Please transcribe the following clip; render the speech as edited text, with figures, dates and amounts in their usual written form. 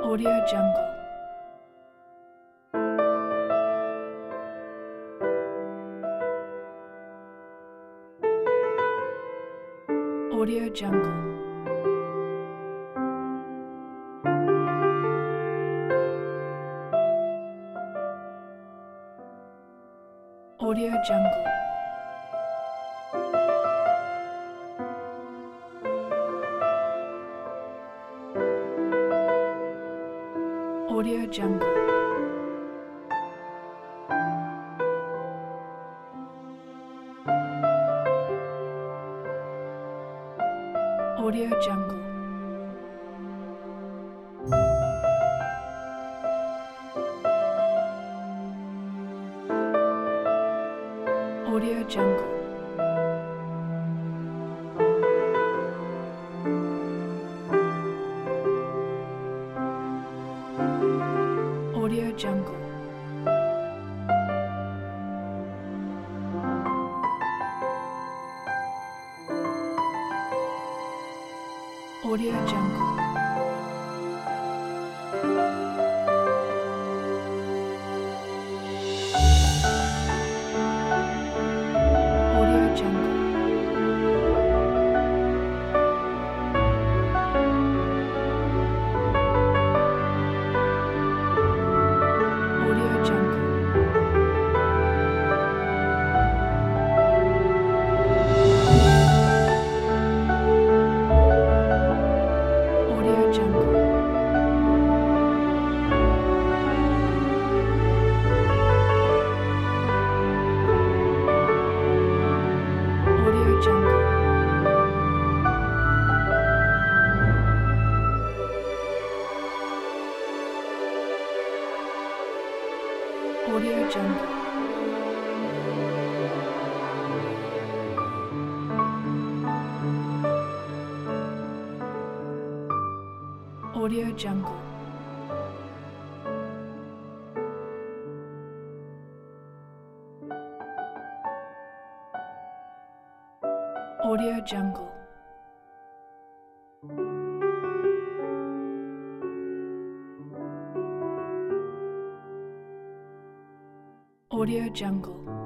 Audio Jungle. Audio Jungle. Audio Jungle. Audio Jungle. Audio Jungle. Audio Jungle. Audio Jungle. Audio Jungle. Audio Jungle. Audio Jungle. Audio Jungle. Audio Jungle. Audio Jungle. Audio Jungle. Audio Jungle. Audio Jungle.